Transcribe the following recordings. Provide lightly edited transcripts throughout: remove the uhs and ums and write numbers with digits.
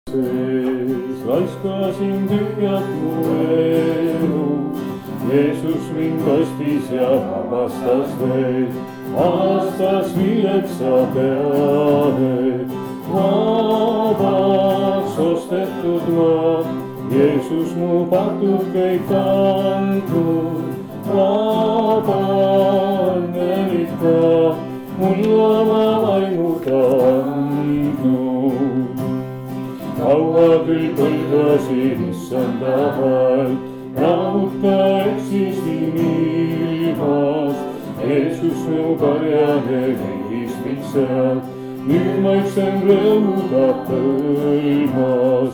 Raiskasin tühjalt mu elu, Jeesus mind ostis ja vabastas veel, aastas viletsa peale. Vabaks ostetud ma, Jeesus mu patud kõik kandnud, vaba õnnelik ka, mul oma vaimu ta andnud. Kaua küll põlgasin issanda häält, rahuta eksisin ilmas. Jeesus mu karjane leidis mind sealt, nüüd maitsen rõõmuda põlmas.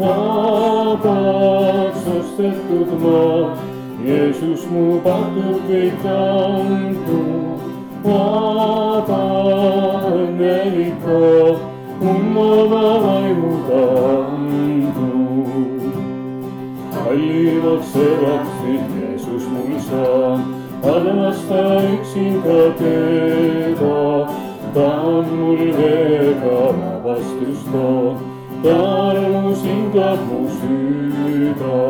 Vabaks ostetud ma, Jeesus mu patud kõik kandnud, vaba õnnelik ka, mul oma vaimu ta andnud. Kallimaks elaks nüüd Jeesus mul saanud, armasta üksinda teda. Ta on mul veega vabastust toonud, ta armus hingab mu süda.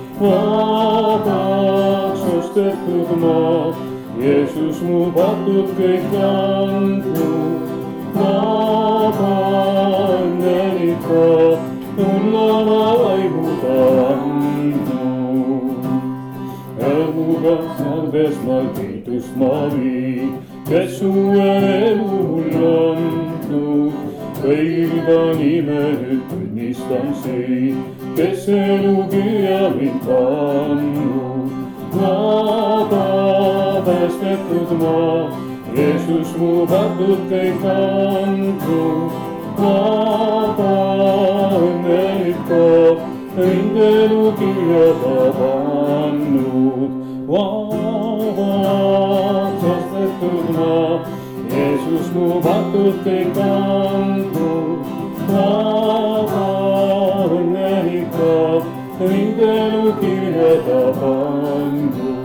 Vabaks ostetud ma, Jeesus mu patud kõik kandnud, vaba õnnelik ka, mul oma vaimu ta andnud. Rõõmuga salves ma kiitust ma viin, kes uue elu mul andnud. Kõigil ta nime nüüd tunnistan siin, kes elukirja mind pannud. Vaba päästetud ma, Jeesus mu patud kõik kandnud, vaba õnnelik ka, õnn elukirja ta pannud. Vabaks ostetud ma, Jeesus mu patud kõik kandnud, vaba õnnelik ka, õnn elukirja ta pannud.